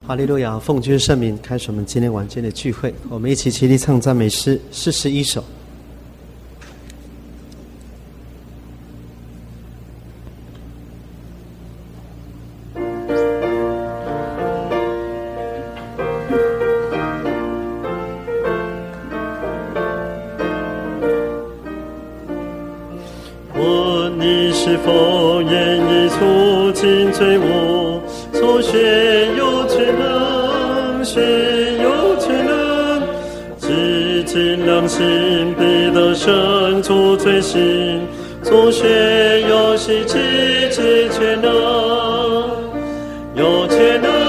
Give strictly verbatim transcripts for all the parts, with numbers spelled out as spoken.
哈利路亚，奉君圣名，开始我们今天晚间的聚会。我们一起齐力唱赞美诗四十一首。 问你是否愿意促进罪恶？所学有全能，学有全能，只尽良心，必得生出罪行。所学有希奇之全能，有全能，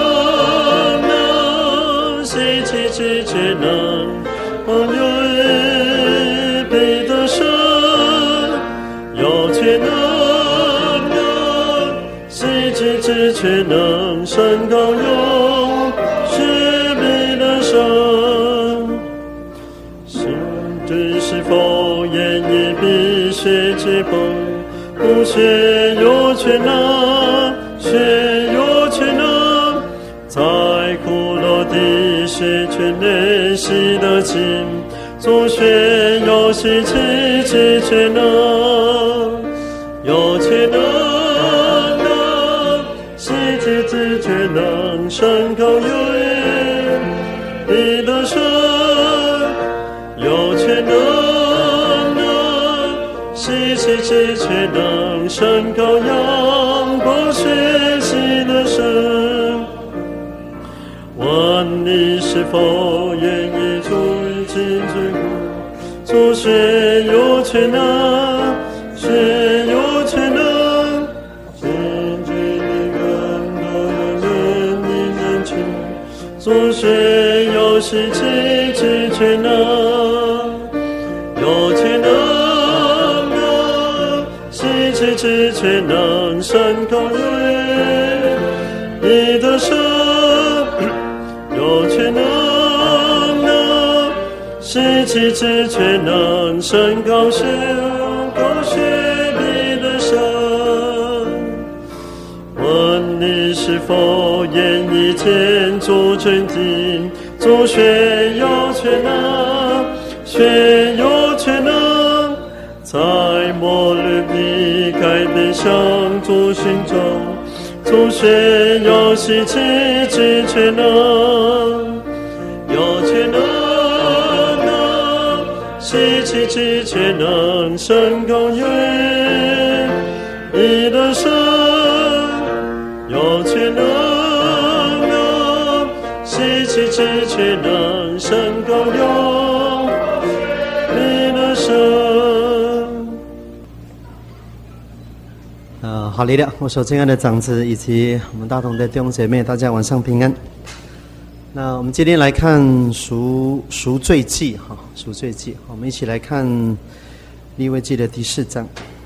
能希奇之全能，朋友必得生，有全能。之全能神高勇，是必得生。神知是否愿意必学之本？不学有全能，学有全能，在苦乐地学全练习的经，所学有希奇之全能，有全能。之全能神高有必得生，有全能能希奇之全能神高仰不学习的生。问你是否愿意促进罪过？所学有全能，学有全能。所学有希奇之全能，有全能能希奇之全能神高有必得生，有全能能希奇之全能神高学高学必得生。问你是否愿意建筑真谛？做学有全能，学有全能，在末日必改变向主寻找。做学有希奇之全能，有全能能希奇之全能神高有必得生，有全能能希奇之全能神高有必得生。 呃，好力量！我所敬爱的长子以及我们大同的弟兄姐妹，大家晚上平安。那我们今天来看赎赎罪记哈，赎罪记，我们一起来看利未记的第四章。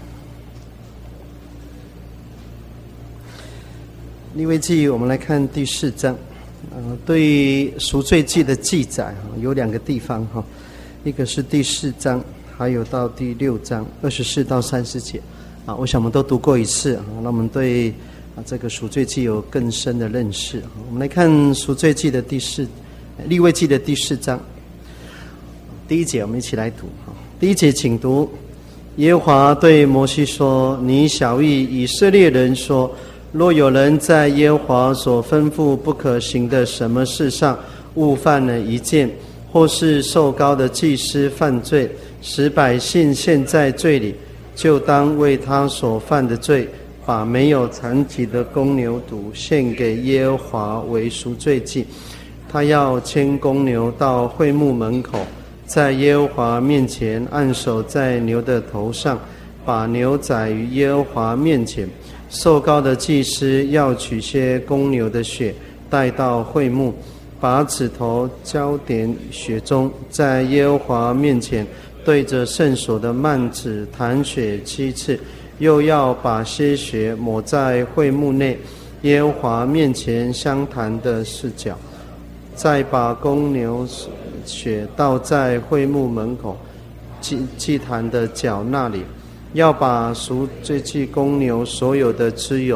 利未记，我们来看第四章。呃，对于赎罪记的记载有两个地方哈，一个是第四章，还有到第六章二十四到三十节啊。我想我们都读过一次，那我们对啊这个赎罪记有更深的认识。我们来看赎罪记的第四，利未记的第四章第一节，我们一起来读哈。第一节，请读：耶和华对摩西说：“你晓谕以色列人说。”若有人在耶和华所吩咐不可行的什么事上误犯了一件，或是受膏的祭司犯罪，使百姓陷在罪里，就当为他所犯的罪，把没有残疾的公牛犊献给耶和华为赎罪祭。他要牵公牛到会幕门口，在耶和华面前按手在牛的头上，把牛宰于耶和华面前。受膏的祭司要取些公牛的血，带到会幕，把指头浇点血中，在耶和华面前对着圣所的幔子弹血七次，又要把些血抹在会幕内耶和华面前相弹的四角，再把公牛血倒在会幕门口祭祭坛的角那里。要把赎罪祭公牛所有的脂油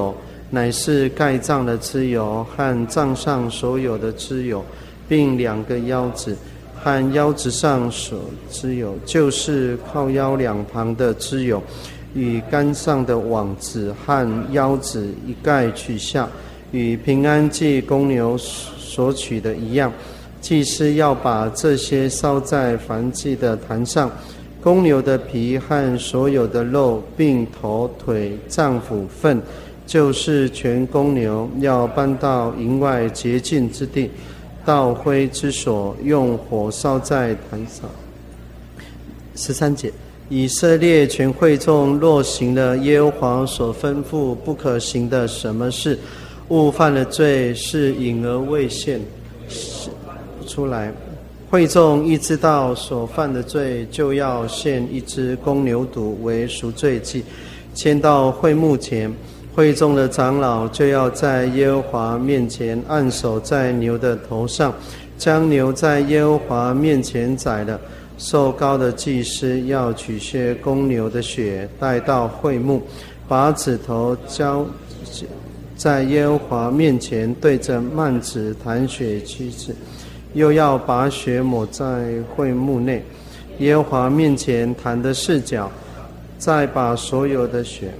乃是盖脏的脂油和帐上所有的脂油，并两个腰子和腰子上所脂油，就是靠腰两旁的脂油，与杆上的网子和腰子一概取下，与平安祭公牛所取的一样。祭司要把这些烧在燔祭的坛上，公牛的皮和所有的肉，并头腿脏腑粪，就是全公牛，要搬到营外洁净之地，到灰之所，用火烧在坛上。十三节，以色列全会众若行了耶和华所吩咐不可行的什么事，误犯了罪，是隐而未现出来，会众一知道所犯的罪，就要献一只公牛犊为赎罪祭，牵到会幕前。会众的长老就要在耶和华面前按手在牛的头上，将牛在耶和华面前宰了。受膏的祭司要取些公牛的血，带到会幕，把指头交在耶和华面前，对着幔子弹血七次，又要把血抹在会幕内，耶和华面前弹的四角，再把所有的血，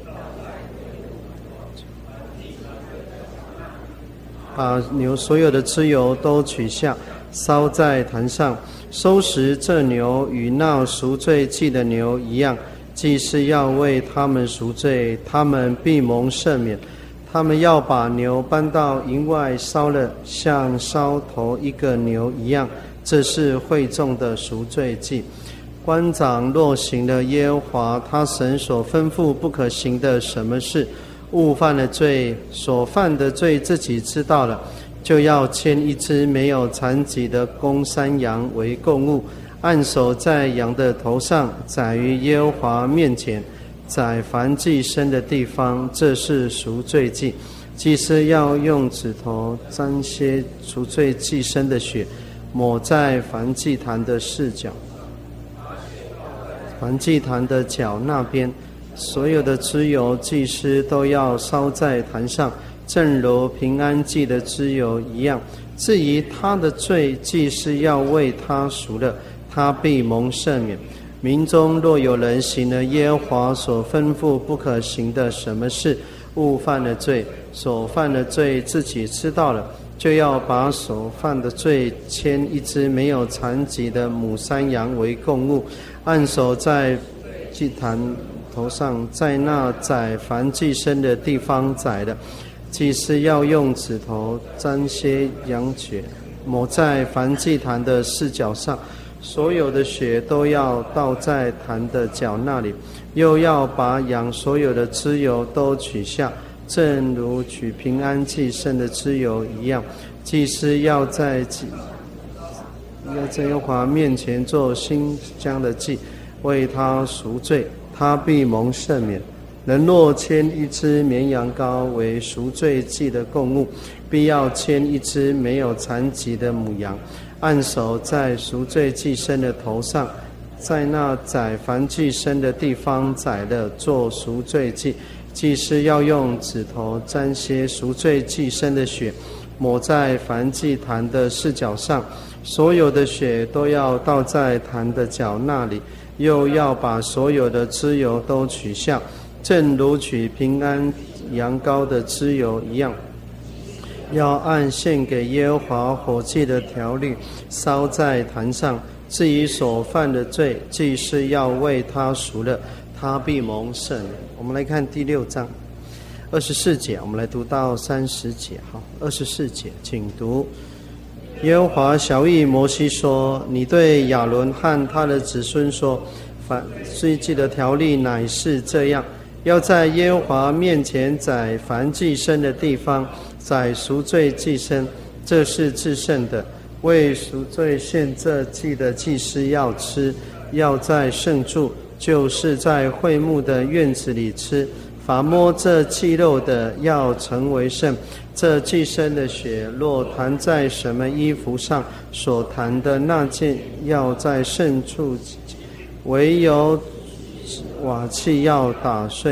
把牛所有的脂油都取下，烧在坛上。收拾这牛与那赎罪祭的牛一样，祭司要为他们赎罪，他们必蒙赦免。他们要把牛搬到营外烧了，像烧头一个牛一样，这是会众的赎罪祭。官长若行了耶和华他神所吩咐不可行的什么事，误犯了罪，所犯的罪自己知道了，就要牵一只没有残疾的公山羊为供物，按手在羊的头上，宰于耶和华面前，宰燔祭牲的地方，这是赎罪祭。祭司要用指头沾些赎罪祭牲的血，抹在燔祭坛的四角，燔祭坛的角那边。所有的脂油，祭司都要烧在坛上，正如平安祭的脂油一样。至于他的罪，祭司要为他赎了，他必蒙赦免。民中若有人行了耶和华所吩咐不可行的什么事，误犯了罪，所犯的罪自己知道了，就要把所犯的罪牵一只没有残疾的母山羊为供物，按手在祭坛头上，在那宰燔祭牲的地方宰的。祭司要用指头沾些羊血，抹在燔祭坛的四角上，所有的血都要倒在坛的角那里，又要把羊所有的脂油都取下，正如取平安祭牲的脂油一样。祭司要在要在耶和华面前做馨香的祭，为他赎罪，他必蒙赦免。人若牵一只绵羊羔为赎罪祭的供物，必要牵一只没有残疾的母羊，按手在赎罪祭牲的头上，在那宰燔祭牲的地方宰了，做赎罪祭。祭司要用指头沾些赎罪祭牲的血，抹在燔祭坛的四角上，所有的血都要倒在坛的角那里，又要把所有的脂油都取下，正如取平安羊羔的脂油一样，要按献给耶和华火祭的条例烧在坛上。至于所犯的罪，祭司要为他赎了，他必蒙赦免。我们来看第六章二十四节，我们来读到三十节。好，二十四节，请读。耶和华晓谕摩西说：你对亚伦和他的子孙说，燔祭的条例乃是这样，要在耶和华面前宰燔祭牲的地方宰赎罪祭牲，这是至圣的。为赎罪献这祭的祭司要吃，要在圣处，就是在会幕的院子里吃。凡摸这祭肉的，要成为圣。这祭牲的血若弹在什么衣服上，所弹的那件要在圣处，唯有瓦器要打碎。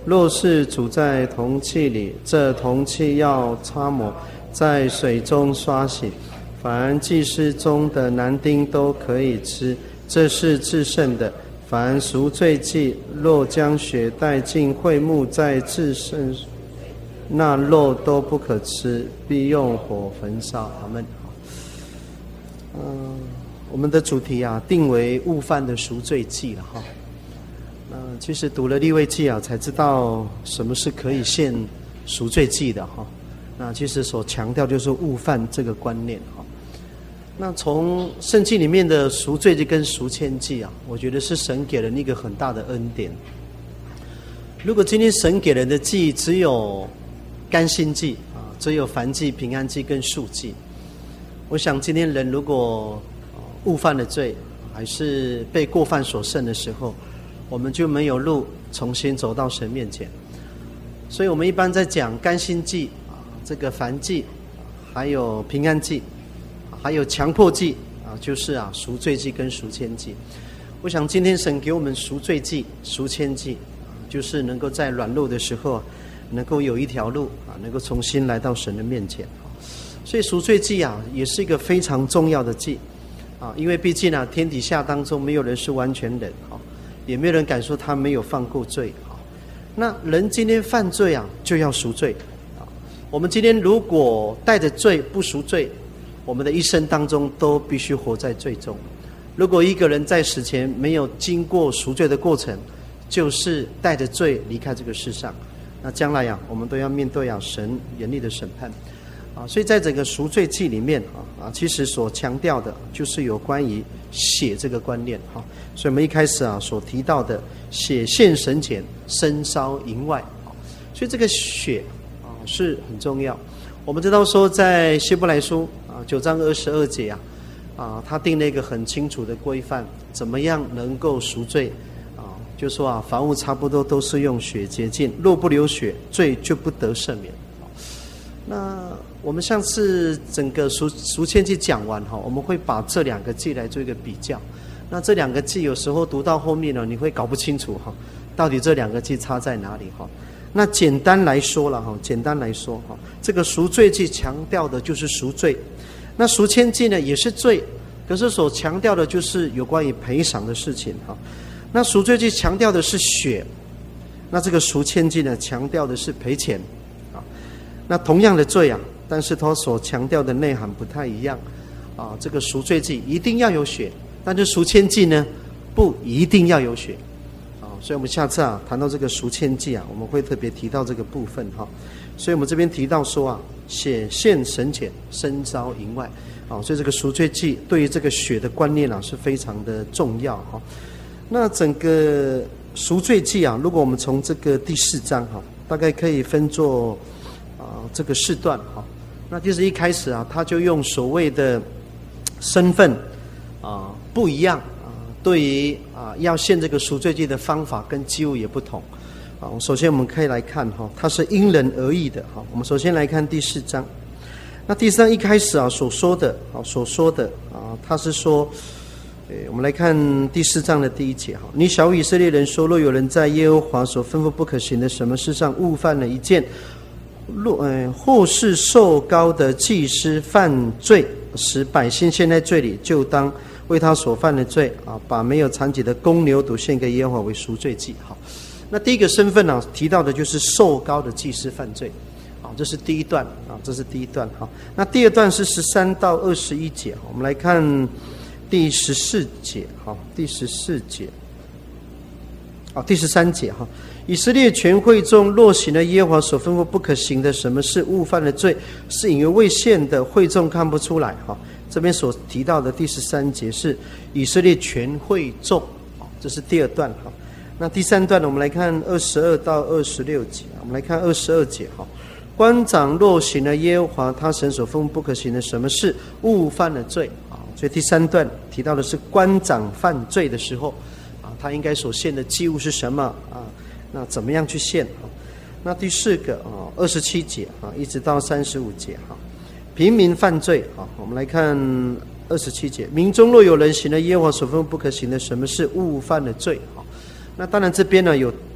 若是煮在铜器里，这铜器要擦抹，在水中刷洗。凡祭司中的男丁都可以吃，这是至圣的。凡赎罪祭，若将血带进会幕，在至圣，那肉都不可吃，必用火焚烧。阿们。嗯、呃，我们的主题啊，定为误犯的赎罪祭了哈。呃，其实读了利未记啊，才知道什么是可以献赎罪祭的哈。那其实所强调就是误犯这个观念哈。那从圣经里面的赎罪祭跟赎愆祭啊，我觉得是神给人一个很大的恩典。如果今天神给人的祭只有甘心祭啊，只有燔祭、平安祭跟赎祭，我想今天人如果误犯了罪，还是被过犯所胜的时候，我们就没有路重新走到神面前。所以我们一般在讲甘心祭啊，这个燔祭，还有平安祭，还有强迫祭啊，就是啊赎罪祭跟赎愆祭。我想今天神给我们赎罪祭、赎愆祭，就是能够在软弱的时候，能够有一条路啊，能够重新来到神的面前。所以赎罪祭啊，也是一个非常重要的祭啊，因为毕竟啊，天底下当中没有人是完全人啊，也没有人敢说他没有犯过罪啊。那人今天犯罪啊，就要赎罪啊。我们今天如果带着罪不赎罪，我们的一生当中都必须活在罪中。如果一个人在死前没有经过赎罪的过程，就是带着罪离开这个世上，那将来呀、啊，我们都要面对啊神严厉的审判啊。所以在整个赎罪祭里面啊啊，其实所强调的就是有关于血这个观念哈、啊。所以我们一开始啊所提到的血献神前，身烧营外啊，所以这个血啊是很重要。我们知道说在希伯来书啊九章二十二节啊啊，他定了一个很清楚的规范，怎么样能够赎罪啊？就说啊，凡物差不多都是用血洁净，若不流血，罪就不得赦免。那我们上次整个赎赎愆祭讲完哈，我们会把这两个祭来做一个比较。那这两个祭有时候读到后面呢，你会搞不清楚哈，到底这两个祭差在哪里哈？那简单来说了哈，简单来说哈，这个赎罪祭强调的就是赎罪，那赎愆祭呢也是罪，可是所强调的就是有关于赔偿的事情哈。那赎罪祭强调的是血，那这个赎愆祭呢强调的是赔钱啊。那同样的罪啊，但是它所强调的内涵不太一样啊。这个赎罪祭一定要有血，但是赎愆祭呢不一定要有血。所以我们下次啊谈到这个赎愆祭啊，我们会特别提到这个部分哈。所以我们这边提到说啊，血献神前，身烧营外啊，所以这个赎罪祭对于这个血的观念啊是非常的重要哈。那整个赎罪祭啊，如果我们从这个第四章哈，大概可以分作啊这个四段哈。那就是一开始啊，他就用所谓的身份啊不一样。对于啊要献这个赎罪祭的方法跟祭物也不同啊。首先我们可以来看哈，它是因人而异的哈。我们首先来看第四章，那第四章一开始啊所说的啊所说的啊，他是说，诶，我们来看第四章的第一节哈。你小以色列人说，若有人在耶和华所吩咐不可行的什么事上误犯了一件，若呃或是受膏的祭司犯罪，使百姓陷在罪里，就当为他所犯的罪啊，把没有残疾的公牛犊献给耶和华为赎罪祭。好，那第一个身份啊，提到的就是受膏的祭司犯罪，啊，这是第一段啊，这是第一段。好，那第二段是十三到二十一节，我们来看第十四节。好，第十四节，啊，第十三节哈。以色列全会众若行了耶和华所吩咐不可行的什么事，误犯了罪，是因为未献的，会众看不出来哈。这边所提到的第十三节是以色列全会众，这是第二段哈。那第三段呢，我们来看二十二到二十六节。我们来看二十二节哈，官长若行了耶和华他神所吩咐不可行的什么事，误犯了罪啊。所以第三段提到的是官长犯罪的时候啊，他应该所献的祭物是什么啊？那怎么样去献啊？那第四个啊，二十七节啊，一直到三十五节哈。平民犯罪啊，我们来看二十七节，民中若有人行了耶和华所吩咐不可行的什么事，误犯了罪啊。那当然这边呢有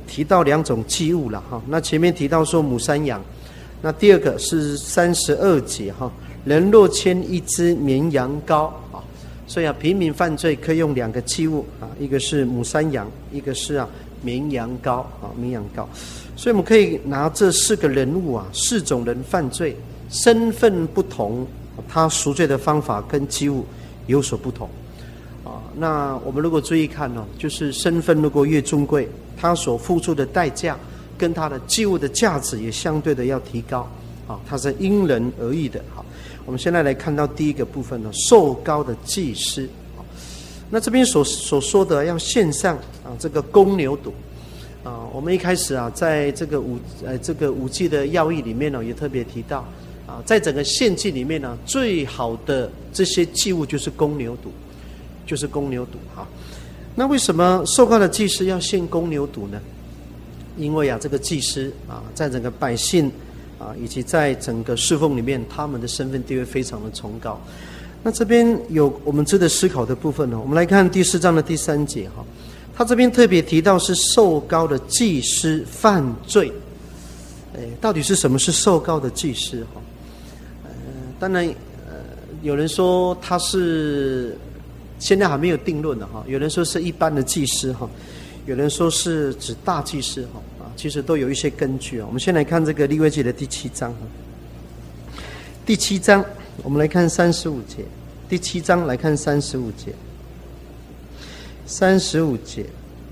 提到两种祭物了哈。那前面提到说母山羊，那第二个是三十二节哈，人若牵一只绵羊羔啊，所以啊，平民犯罪可以用两个祭物啊，一个是母山羊，一个是啊绵羊羔啊，绵羊羔。所以我们可以拿这四个人物啊，四种人犯罪，身份不同，他赎罪的方法跟祭物有所不同。那我们如果注意看呢、哦，就是身份如果越尊贵，他所付出的代价跟他的祭物的价值也相对的要提高啊，它是因人而异的。好，我们现在来看到第一个部分呢，受膏的祭司。那这边所所说的要献上啊这个公牛犊啊，我们一开始啊在这个五呃这个五祭的要义里面呢，也特别提到啊，在整个献祭里面呢，最好的这些祭物就是公牛犊。就是公牛犊哈，那为什么受膏的祭司要献公牛犊呢？因为啊，这个祭司啊，在整个百姓啊，以及在整个侍奉里面，他们的身份地位非常的崇高。那这边有我们值得思考的部分呢。我们来看第四章的第三节哈，他这边特别提到是受膏的祭司犯罪，哎，到底是什么是受膏的祭司哈？呃，当然，呃，有人说他是。现在还没有定论的哈，有人说是一般的祭司哈，有人说是指大祭司哈啊，其实都有一些根据啊。我们先来看这个利未记的第七章，第七章我们来看三十五节，第七章来看三十五节，三十五节，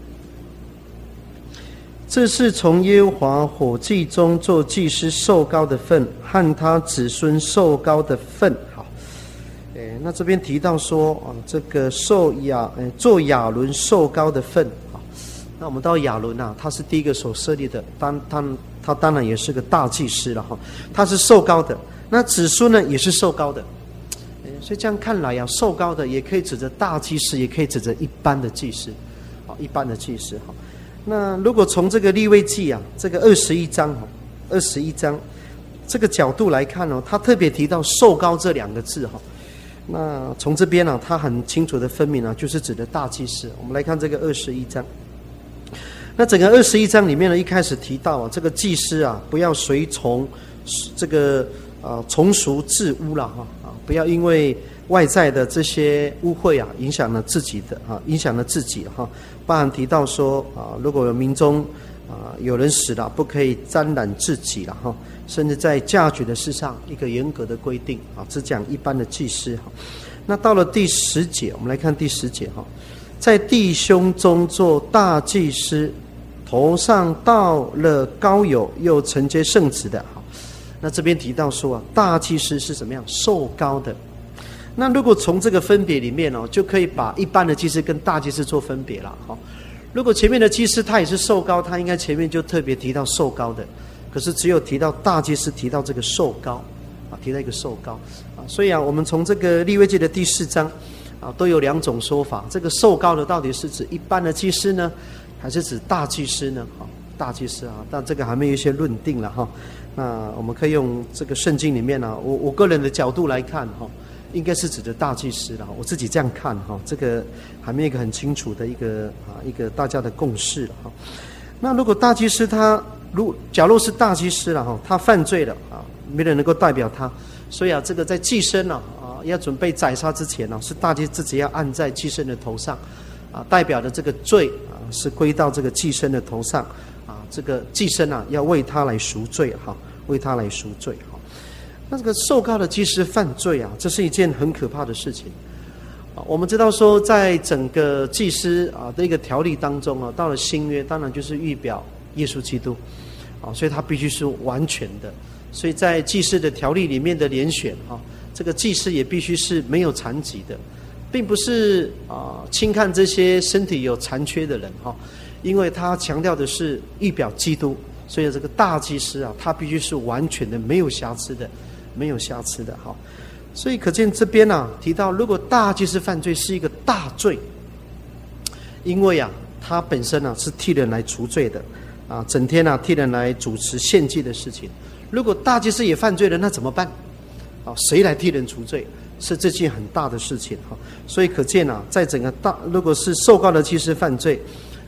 这是从耶和华火祭中做祭司受膏的份，和他子孙受膏的份。那这边提到说啊，这个受亚呃做亚伦受膏的份啊，那我们到亚伦啊，他是第一个所设立的，当他他当然也是个大祭司了哈，他是受膏的。那子孙呢也是受膏的，所以这样看来啊，受膏的也可以指着大祭司，也可以指着一般的祭司，啊，一般的祭司哈。那如果从这个利未记啊，这个二十一章哈，二十一章这个角度来看哦，他特别提到受膏这两个字哈。那从这边呢、啊，他很清楚的分明啊，就是指的大祭司。我们来看这个二十一章。那整个二十一章里面呢，一开始提到啊，这个祭司啊，不要随从这个啊从俗治污了哈啊，不要因为外在的这些污秽啊，影响了自己的啊，影响了自己哈。包含提到说啊，如果有民中啊有人死了，不可以沾染自己了哈。甚至在嫁娶的事上，一个严格的规定啊，只讲一般的祭司哈。那到了第十节，我们来看第十节哈，在弟兄中做大祭司，头上到了膏油，又承接圣职的哈。那这边提到说啊，大祭司是怎么样受膏的？那如果从这个分别里面哦，就可以把一般的祭司跟大祭司做分别了哈。如果前面的祭司他也是受膏，他应该前面就特别提到受膏的。可是只有提到大祭司提到这个受膏啊，提到一个受膏啊，所以啊，我们从这个利未记的第四章啊，都有两种说法。这个受膏的到底是指一般的祭司呢，还是指大祭司呢？啊，大祭司啊，但这个还没有一些论定了哈。那我们可以用这个圣经里面呢、啊，我我个人的角度来看哈，应该是指的大祭司了。我自己这样看哈，这个还没有一个很清楚的一个啊一个大家的共识了哈。那如果大祭司他如假如是大祭司了哈，他犯罪了啊，没人能够代表他，所以啊，这个在祭牲啊啊要准备宰杀之前呢、啊，是大祭司自己要按在祭牲的头上，啊，代表的这个罪啊是归到这个祭牲的头上，啊，这个祭牲啊要为他来赎罪哈，为他来赎罪哈。那这个受膏的祭司犯罪啊，这是一件很可怕的事情。我们知道说，在整个祭司啊的一个条例当中啊，到了新约，当然就是预表耶稣基督，啊，所以他必须是完全的。所以在祭司的条例里面的连选哈，这个祭司也必须是没有残疾的，并不是啊轻看这些身体有残缺的人哈，因为他强调的是预表基督，所以这个大祭司啊，他必须是完全的，没有瑕疵的，没有瑕疵的哈。所以可见这边啊提到，如果大祭司犯罪是一个大罪，因为啊他本身啊是替人来除罪的啊，整天啊替人来主持献祭的事情。如果大祭司也犯罪了，那怎么办？啊，谁来替人除罪？是这件很大的事情哈。所以可见啊，在整个大，如果是受膏的祭司犯罪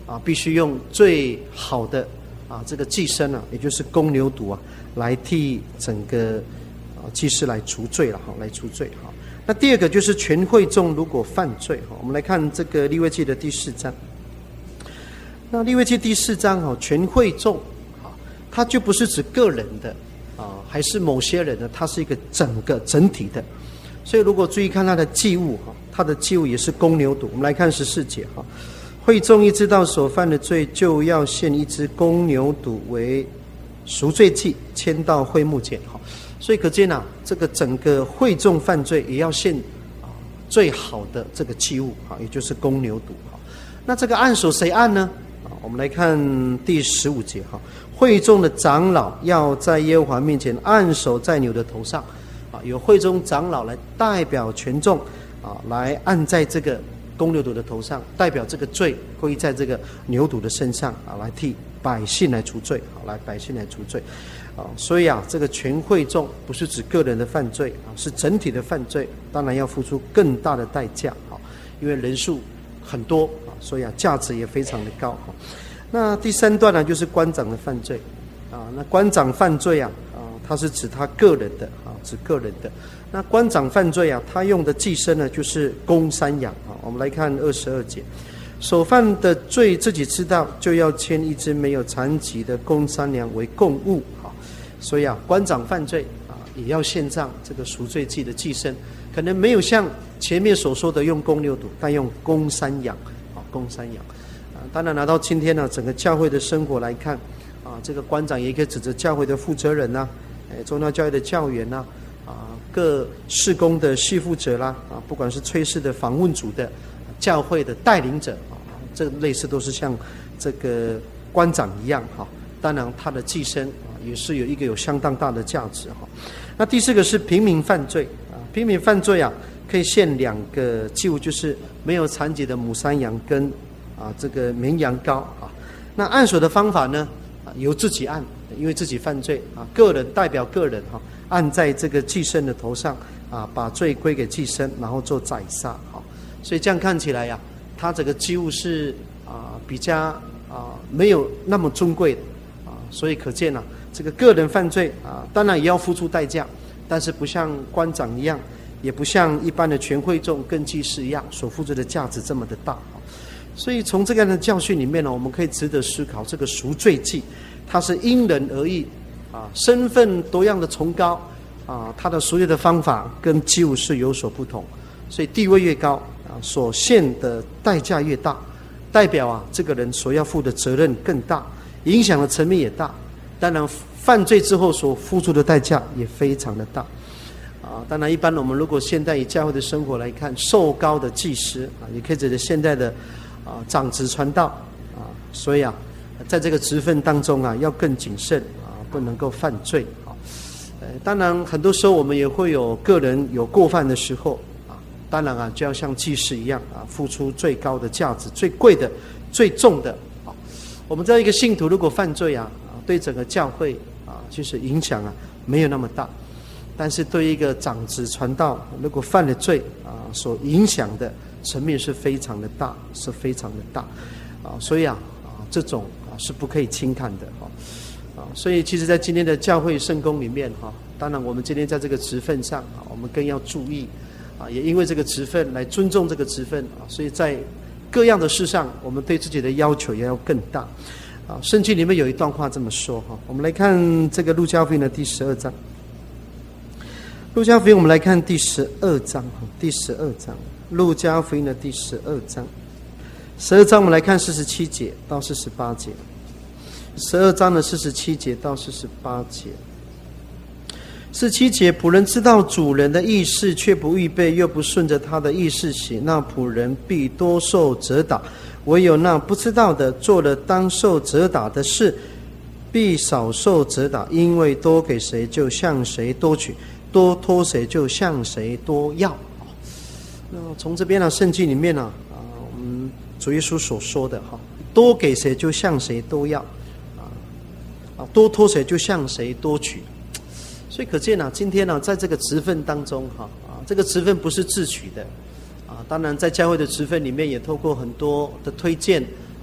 啊，必须用最好的啊这个祭牲啊，也就是公牛犊啊，来替整个啊祭司来除罪了哈，来除罪哈。那第二个就是全会众如果犯罪哈，我们来看这个利未记的第四章。那利未记第四章哈，全会众啊，它就不是指个人的啊，还是某些人的，它是一个整个整体的。所以如果注意看它的祭物哈，它的祭物也是公牛犊。我们来看十四节哈，会众一知道所犯的罪，就要献一只公牛犊为赎罪祭，牵到会幕前哈。所以可见啊，这个整个会众犯罪也要献啊最好的这个祭物啊，也就是公牛犊哈。那这个按手谁按呢？啊，我们来看第十五节哈，会众的长老要在耶和华面前按手在牛的头上。啊，有会中长老来代表全众啊，来按在这个公牛犊的头上，代表这个罪归在这个牛犊的身上啊，来替百姓来除罪，好，来百姓来除罪啊。所以啊，这个全会众不是指个人的犯罪啊，是整体的犯罪，当然要付出更大的代价啊，因为人数很多啊，所以啊，价值也非常的高啊。那第三段呢，就是官长的犯罪啊，那官长犯罪啊。它是指他个人的啊，指个人的。那官长犯罪啊，他用的祭牲呢，就是公山羊啊。我们来看二十二节，所犯的罪自己知道，就要牵一只没有残疾的公山羊为供物啊。所以啊，官长犯罪啊，也要献上这个赎罪祭的祭牲，可能没有像前面所说的用公牛犊，但用公山羊啊，公山羊啊。当然拿到今天呢，整个教会的生活来看啊，这个官长也可以指着教会的负责人呐、啊。哎，宗教教育的教员呐、啊，啊，各事工的系负责啦，啊，不管是炊事的、访问组的、教会的带领者啊，这类似都是像这个官长一样哈。当然，他的祭牲啊，也是有一个有相当大的价值哈。那第四个是平民犯罪啊，平民犯罪啊，可以献两个祭物，就是没有残疾的母山羊跟啊这个绵羊羔啊。那按手的方法呢，啊，由自己按。因为自己犯罪啊，个人代表个人哈，按在这个祭牲的头上啊，把罪归给祭牲，然后做宰杀哈。所以这样看起来呀、啊，它这个祭物是啊比较啊没有那么尊贵的啊，所以可见啊，这个个人犯罪啊，当然也要付出代价，但是不像官长一样，也不像一般的全会众跟祭司一样所付出的价值这么的大。所以从这个样的教训里面呢，我们可以值得思考，这个赎罪祭它是因人而异啊，身份多样的崇高啊，它的赎罪的方法跟祭物是有所不同，所以地位越高啊，所献的代价越大，代表啊这个人所要负的责任更大，影响的层面也大。当然，犯罪之后所付出的代价也非常的大啊。当然，一般我们如果现在以教会的生活来看，受膏的祭司啊，也可以指着现在的啊长子传道啊，所以啊。在这个职分当中啊，要更谨慎啊，不能够犯罪啊。呃，当然很多时候我们也会有个人有过犯的时候啊，当然啊，就要像祭司一样啊，付出最高的价值、最贵的、最重的啊。我们在一个信徒如果犯罪啊，啊，对整个教会啊，其实影响啊没有那么大，但是对一个长子传道，如果犯了罪啊，所影响的层面是非常的大，是非常的大啊。所以啊，啊，这种。是不可以轻看的哈，啊，所以其实在今天的教会圣工里面哈，当然我们今天在这个职分上啊，我们更要注意啊，也因为这个职分来尊重这个职分啊，所以在各样的事上，我们对自己的要求也要更大啊。圣经里面有一段话这么说哈，我们来看这个路加福音的第十二章，路加福音我们来看第十二章，第十二章，路加福音的第十二章。十二章我们来看四十七节到四十八节，十二章的四十七节到四十八节。四十七节，仆人知道主人的意思，却不预备，又不顺着他的意思行，那仆人必多受责打；唯有那不知道的，做了当受责打的事，必少受责打，因为多给谁，就向谁多取；多托谁，就向谁多要。那从这边呢，圣经里面呢，啊，我们主耶稣所说的哈，多给谁就向谁多要，啊啊，多托谁就向谁多取。所以可见啊，今天呢、啊，在这个职分当中哈啊，这个职分不是自取的啊。当然，在教会的职分里面，也透过很多的推荐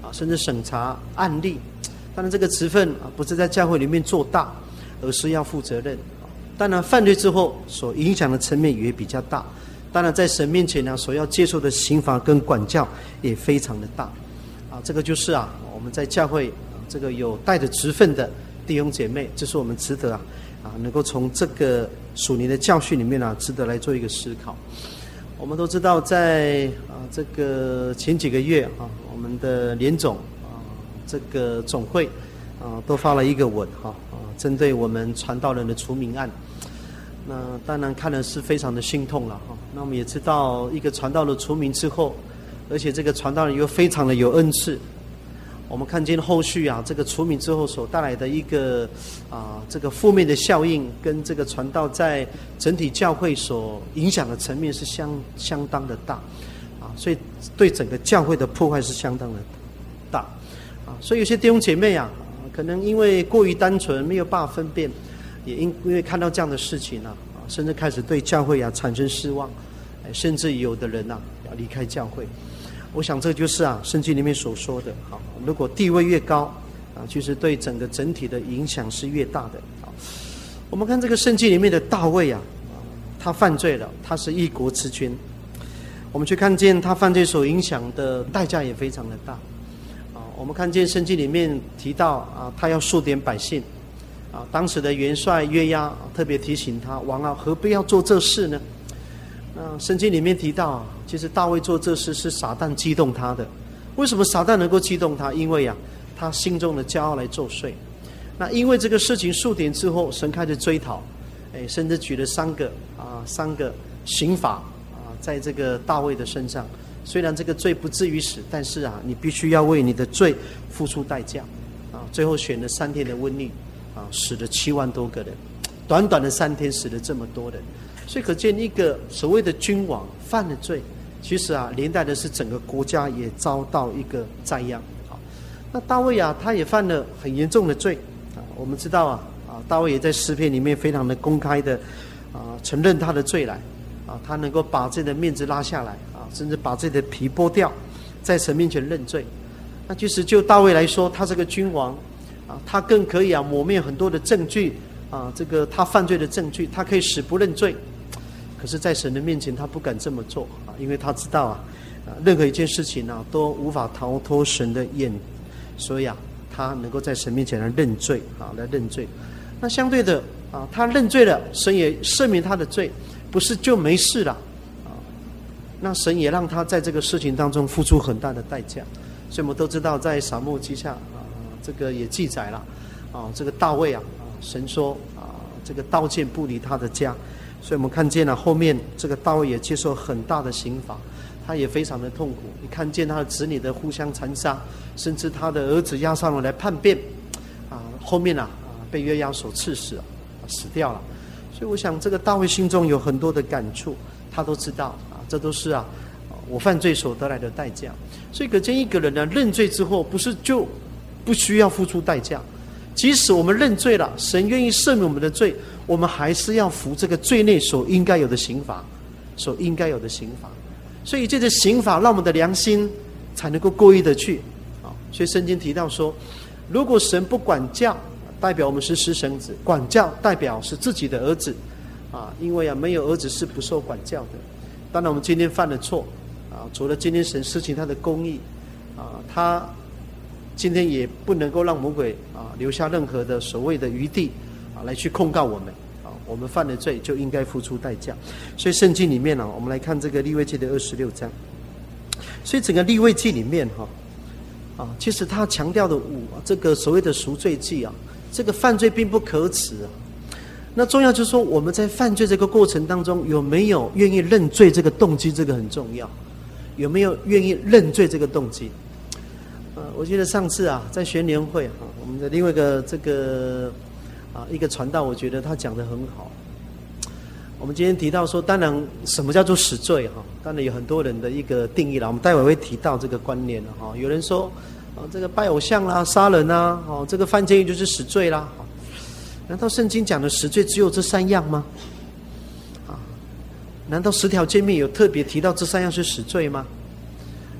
啊，甚至审查案例。当然，这个职分啊，不是在教会里面做大，而是要负责任。当然，犯罪之后所影响的层面也比较大。当然，在神面前呢，所要接受的刑罚跟管教也非常的大。啊，这个就是啊，我们在教会啊，这个有带着职分的弟兄姐妹，这是我们值得啊啊，能够从这个属灵的教训里面啊，值得来做一个思考。我们都知道在，在啊这个前几个月啊，我们的联总啊这个总会啊都发了一个文哈啊，针对我们传道人的除名案。那当然看的是非常的心痛了哈。那我们也知道，一个传道的除名之后，而且这个传道人又非常的有恩赐。我们看见后续啊，这个除名之后所带来的一个啊这个负面的效应，跟这个传道在整体教会所影响的层面是相相当的大啊，所以对整个教会的破坏是相当的大啊。所以有些弟兄姐妹啊，可能因为过于单纯，没有办法分辨，也因因为看到这样的事情啊，啊甚至开始对教会啊产生失望，甚至有的人啊要离开教会。我想这就是啊，圣经里面所说的，好，如果地位越高啊，其实对整个整体的影响是越大的。好，我们看这个圣经里面的大卫啊，他犯罪了，他是一国之君。我们去看见他犯罪所影响的代价也非常的大啊。我们看见圣经里面提到啊，他要数点百姓啊，当时的元帅约押特别提醒他，王啊，何必要做这事呢？那圣经里面提到，其实大卫做这事是撒旦激动他的。为什么撒旦能够激动他？因为啊，他心中的骄傲来作祟。那因为这个事情数点之后，神开始追讨，哎，甚至举了三个啊三个刑罚啊，在这个大卫的身上。虽然这个罪不至于死，但是啊，你必须要为你的罪付出代价啊。最后选了三天的瘟疫啊，死了七万多个人，短短的三天死了这么多人。所以可见一个所谓的君王犯了罪，其实啊连带的是整个国家也遭到一个灾殃。好，那大卫啊他也犯了很严重的罪啊。我们知道啊啊大卫也在诗篇里面非常的公开的啊承认他的罪来啊，他能够把自己的面子拉下来啊，甚至把自己的皮剥掉，在神面前认罪。那其实就大卫来说，他是个君王啊，他更可以啊抹灭很多的证据啊，这个他犯罪的证据，他可以死不认罪。可是在神的面前他不敢这么做啊，因为他知道啊，任何一件事情啊都无法逃脱神的眼，所以啊他能够在神面前来认罪啊，来认罪。那相对的啊，他认罪了，神也赦免他的罪，不是就没事了啊。那神也让他在这个事情当中付出很大的代价。所以我们都知道，在撒母耳记下啊，这个也记载了啊，这个大卫啊，神说啊，这个刀剑不离他的家。所以我们看见了、啊、后面这个大卫也接受很大的刑罚，他也非常的痛苦。你看见他的子女的互相残杀，甚至他的儿子押上了来叛变，啊，后面啊啊被约押所刺死啊，死掉了。所以我想这个大卫心中有很多的感触，他都知道啊，这都是啊我犯罪所得来的代价。所以可见一个人呢认罪之后，不是就不需要付出代价。即使我们认罪了，神愿意赦免我们的罪，我们还是要服这个罪内所应该有的刑罚，所应该有的刑罚。所以这个刑罚让我们的良心才能够过意得去啊。所以圣经提到说，如果神不管教，代表我们是私生子；管教代表是自己的儿子啊。因为啊，没有儿子是不受管教的。当然，我们今天犯了错啊，除了今天神施行他的公义啊，他今天也不能够让魔鬼啊留下任何的所谓的余地啊来去控告我们啊，我们犯了罪就应该付出代价。所以圣经里面呢、啊，我们来看这个利未记的二十六章。所以整个利未记里面哈啊，其实他强调的五这个所谓的赎罪记啊，这个犯罪并不可耻啊。那重要就是说我们在犯罪这个过程当中有没有愿意认罪这个动机，这个很重要。有没有愿意认罪这个动机？呃，我记得上次啊，在学年会啊，我们的另外一个这个啊一个传道，我觉得他讲得很好。我们今天提到说，当然什么叫做死罪哈？当然有很多人的一个定义啦，我们待会会提到这个观念了哈。有人说啊，这个拜偶像啦、杀人啦，哦，这个犯奸淫就是死罪啦。难道圣经讲的死罪只有这三样吗？啊，难道十条诫命有特别提到这三样是死罪吗？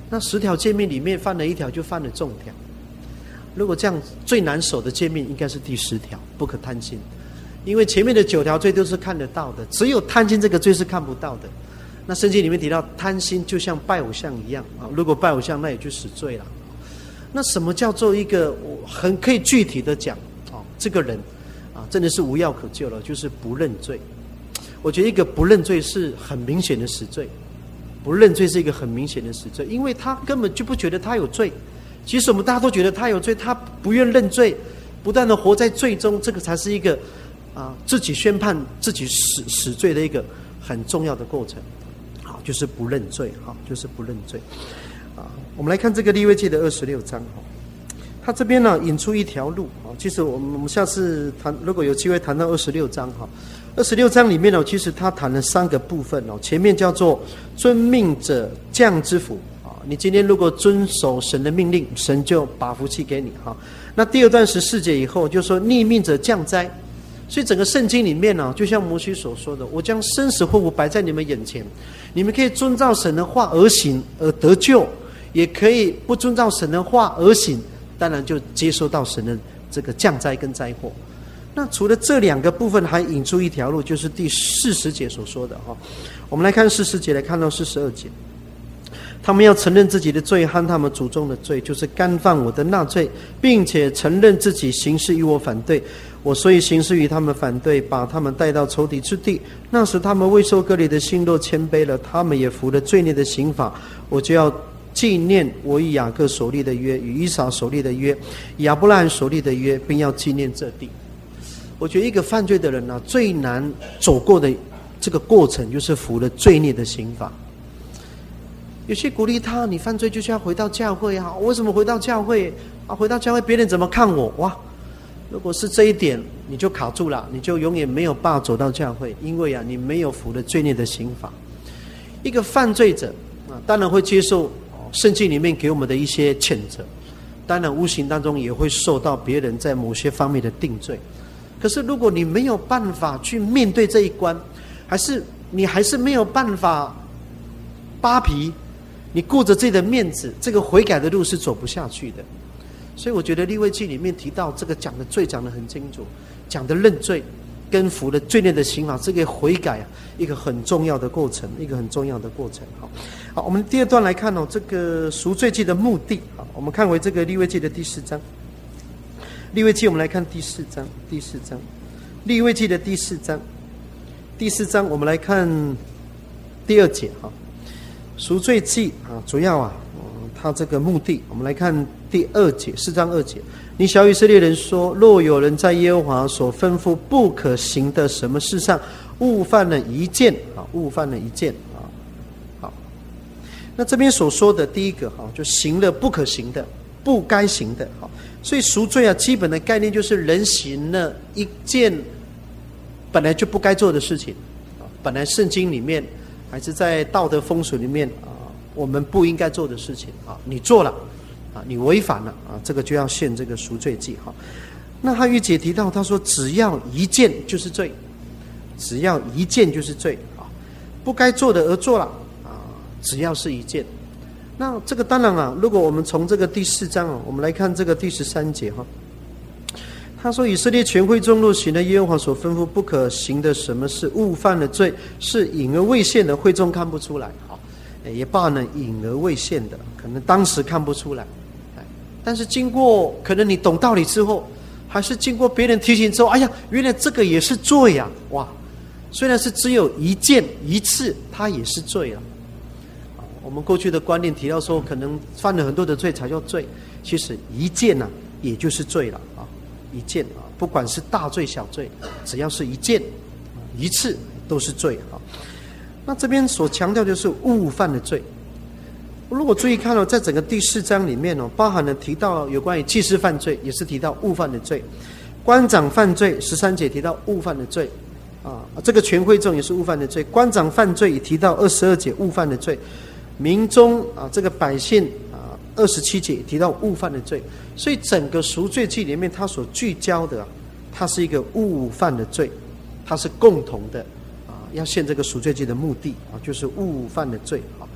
那十条诫命里面犯了一条就犯了重条。如果这样，最难守的诫命应该是第十条，不可贪心。因为前面的九条罪都是看得到的，只有贪心这个罪是看不到的。那圣经里面提到贪心就像拜偶像一样啊，如果拜偶像那也就死罪了。那什么叫做一个很可以具体的讲啊？这个人啊真的是无药可救了，就是不认罪。我觉得一个不认罪是很明显的死罪，不认罪是一个很明显的死罪，因为他根本就不觉得他有罪。其实我们大家都觉得他有罪，他不愿认罪，不断的活在罪中，这个才是一个啊自己宣判自己死死罪的一个很重要的过程。好，就是不认罪，好，就是不认罪。啊，我们来看这个利未记的二十六章哈，他这边呢引出一条路啊。其实我们我们下次谈，如果有机会谈到二十六章哈，二十六章里面呢，其实他谈了三个部分哦。前面叫做遵命者降之福啊，你今天如果遵守神的命令，神就把福气给你哈。那第二段十四节以后就说逆命者降灾。所以整个圣经里面呢，就像摩西所说的，我将生死祸福摆在你们眼前，你们可以遵照神的话而行而得救，也可以不遵照神的话而行，当然就接受到神的这个降灾跟灾祸。那除了这两个部分，还引出一条路，就是第四十节所说的哈。我们来看四十节，来看到四十二节，他们要承认自己的罪和他们祖宗的罪，就是干犯我的纳罪，并且承认自己行事与我反对。我所以行事与他们反对，把他们带到仇敌之地。那时他们未受割礼的心若谦卑了，他们也服了罪孽的刑罚。我就要纪念我与雅各所立的约，与以扫所立的约，亚伯拉罕所立的约，并要纪念这地。我觉得一个犯罪的人呢、啊，最难走过的这个过程，就是服了罪孽的刑罚。有些鼓励他，你犯罪就是要回到教会啊！为什么回到教会啊？回到教会，别人怎么看我？哇！如果是这一点，你就卡住了，你就永远没有办法走到教会，因为啊，你没有服了罪孽的刑罚。一个犯罪者啊，当然会接受圣经里面给我们的一些谴责，当然无形当中也会受到别人在某些方面的定罪。可是如果你没有办法去面对这一关，还是你还是没有办法扒皮，你顾着自己的面子，这个悔改的路是走不下去的。所以我觉得利未记里面提到这个讲的罪讲得很清楚，讲的认罪跟服了罪孽的刑罚，这个悔改啊，一个很重要的过程，一个很重要的过程。好，好，我们第二段来看哦，这个赎罪记的目的。好，我们看回这个利未记的第四章。利未记我们来看第四章，第四章，利未记的第四章，第四章我们来看第二节哈，赎罪记啊，主要啊。他这个目的，我们来看第二节，四章二节。你小以色列人说，若有人在耶和华所吩咐不可行的什么事上误犯了一件啊，误犯了一件啊，好。那这边所说的第一个哈，就行了不可行的、不该行的，好。所以赎罪啊，基本的概念就是人行了一件本来就不该做的事情啊，本来圣经里面还是在道德风俗里面啊。我们不应该做的事情啊，你做了啊，你违反了啊，这个就要献这个赎罪祭哈。那他玉姐提到，他说只要一件就是罪，只要一件就是罪啊，不该做的而做了啊，只要是一件。那这个当然啊，如果我们从这个第四章啊，我们来看这个第十三节哈，他说以色列全会众若行了耶和华所吩咐不可行的什么事，误犯了罪，是隐而未现的，会众看不出来。也罢呢，隐而未现的，可能当时看不出来，但是经过可能你懂道理之后，还是经过别人提醒之后，哎呀，原来这个也是罪呀、啊！哇，虽然是只有一件一次，它也是罪了。我们过去的观念提到说，可能犯了很多的罪才叫罪，其实一件呢、啊，也就是罪了啊，一件啊，不管是大罪小罪，只要是一件一次都是罪啊。那这边所强调的是误犯的罪。如果注意看哦，在整个第四章里面哦，包含了提到有关于祭司犯罪，也是提到误犯的罪；官长犯罪，十三节提到误犯的罪啊，这个全会众也是误犯的罪。官长犯罪也提到二十二节误犯的罪，民中啊这个百姓啊二十七节也提到误犯的罪。所以整个赎罪记里面，它所聚焦的、啊，它是一个误犯的罪，它是共同的。要献这个赎罪祭的目的啊，就是误犯的罪啊。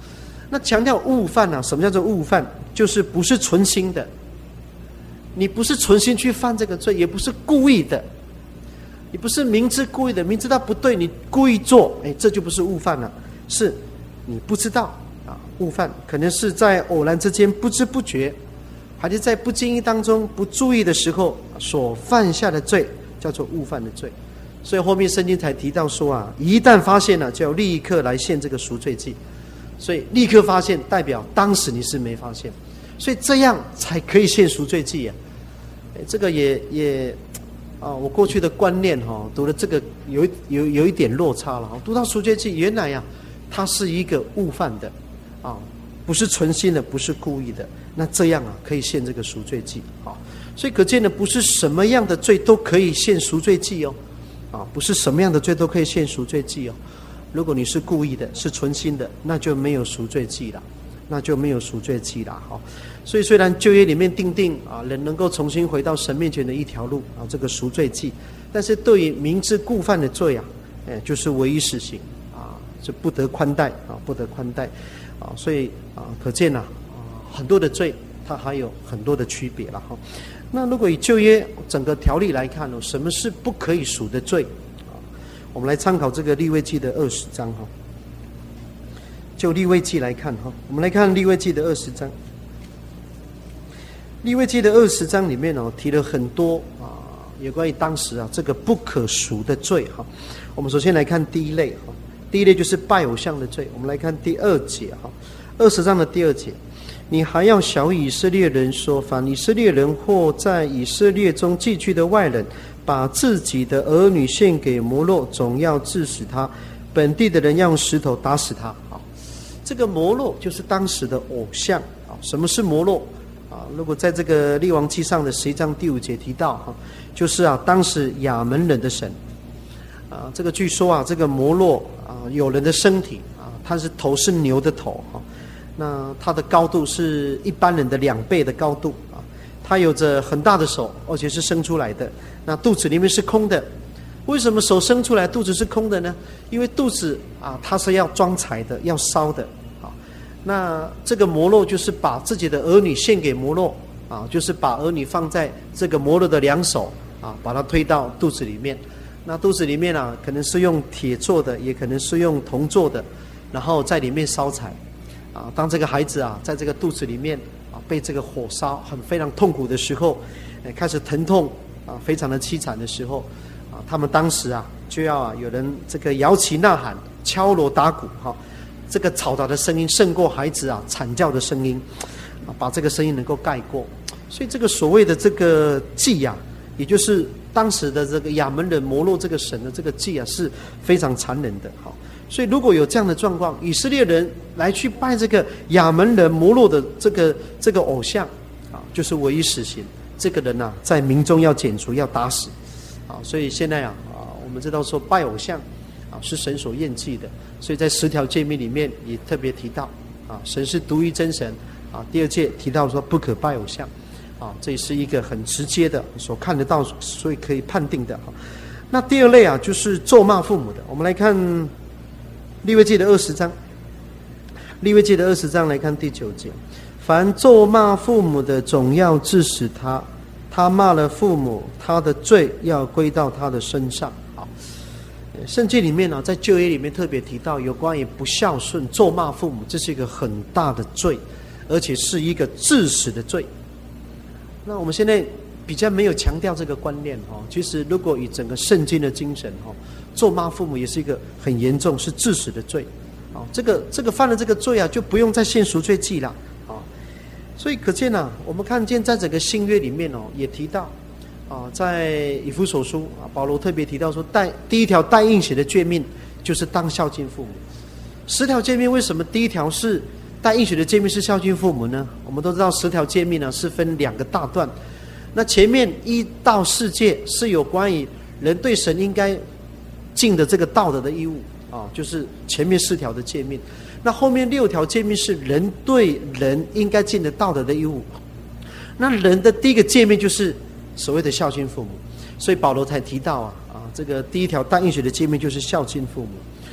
那强调误犯啊，什么叫做误犯？就是不是存心的，你不是存心去犯这个罪，也不是故意的，你不是明知故意的，明知道不对你故意做，哎，这就不是误犯了，是你不知道啊，误犯可能是在偶然之间不知不觉，还是在不经意当中不注意的时候所犯下的罪，叫做误犯的罪。所以后面圣经才提到说啊，一旦发现了，就要立刻来献这个赎罪祭。所以立刻发现代表当时你是没发现，所以这样才可以献赎罪祭啊。这个也也啊，我过去的观念哈、哦，读了这个有有有一点落差了。读到赎罪祭，原来呀、啊，它是一个误犯的啊，不是存心的，不是故意的。那这样啊，可以献这个赎罪祭啊。所以可见呢，不是什么样的罪都可以献赎罪祭哦。啊，不是什么样的罪都可以献赎罪祭哦。如果你是故意的，是存心的，那就没有赎罪祭了，那就没有赎罪祭了哈。所以虽然旧约里面定定啊，人能够重新回到神面前的一条路啊，这个赎罪祭，但是对于明知故犯的罪啊，哎，就是唯一死刑啊，是不得宽待啊，不得宽待啊。所以啊，可见呐啊，很多的罪它还有很多的区别了哈。那如果以旧约整个条例来看呢，什么是不可以赎的罪？我们来参考这个利未记的二十章哈。就利未记来看哈，我们来看利未记的二十章。利未记的二十章里面哦，提了很多啊，有关于当时啊这个不可赎的罪哈。我们首先来看第一类哈，第一类就是拜偶像的罪。我们来看第二节哈，二十章的第二节。你还要晓以色列人说，凡以色列人或在以色列中寄居的外人，把自己的儿女献给摩洛，总要治死他，本地的人要用石头打死他。好，这个摩洛就是当时的偶像啊。什么是摩洛啊？如果在这个列王记上的十一章第五节提到哈，就是啊当时亚门人的神啊。这个据说啊，这个摩洛啊有人的身体啊，他是头是牛的头哈。那它的高度是一般人的两倍的高度啊，它有着很大的手，而且是生出来的。那肚子里面是空的，为什么手生出来肚子是空的呢？因为肚子啊，它是要装柴的，要烧的啊。那这个摩洛就是把自己的儿女献给摩洛啊，就是把儿女放在这个摩洛的两手啊，把它推到肚子里面。那肚子里面啊，可能是用铁做的，也可能是用铜做的，然后在里面烧柴。啊，当这个孩子啊，在这个肚子里面啊，被这个火烧，很非常痛苦的时候，哎，开始疼痛啊，非常的凄惨的时候，啊，他们当时啊，就要啊，有人这个摇旗呐喊、敲锣打鼓，哈、啊，这个嘈杂的声音胜过孩子啊惨叫的声音，啊，把这个声音能够盖过。所以这个所谓的这个祭啊，也就是当时的这个亚门人摩洛这个神的这个祭啊，是非常残忍的，哈。所以如果有这样的状况，以色列人来去拜这个亚门人摩洛的这个这个偶像啊，就是唯一死刑。这个人呐、啊，在民中要剪除，要打死啊。所以现在啊啊，我们知道说拜偶像啊是神所厌弃的，所以在十条诫命里面也特别提到啊，神是独一真神啊。第二诫提到说不可拜偶像啊，这也是一个很直接的所看得到，所以可以判定的。那第二类啊，就是咒骂父母的。我们来看利未记的二十章，利未记的二十章来看第九节，凡咒骂父母的，总要治死他。他骂了父母，他的罪要归到他的身上。好，圣经里面呢、啊，在旧约里面特别提到有关于不孝顺、咒骂父母，这是一个很大的罪，而且是一个治死的罪。那我们现在比较没有强调这个观念哦。其实，如果以整个圣经的精神哦，咒骂父母也是一个很严重、是致死的罪。哦，这个这个犯了这个罪啊，就不用再献赎罪祭了。哦，所以可见啊，我们看见在整个新约里面哦，也提到啊，在以弗所书啊，保罗特别提到说，带第一条带应许的诫命就是当孝敬父母。十条诫命为什么第一条是带应许的诫命是孝敬父母呢？我们都知道十条诫命呢是分两个大段。那前面一到四诫是有关于人对神应该尽的这个道德的义务啊，就是前面四条的诫命。那后面六条诫命是人对人应该尽的道德的义务。那人的第一个诫命就是所谓的孝敬父母，所以保罗才提到啊啊，这个第一条带应许的诫命就是孝敬父母。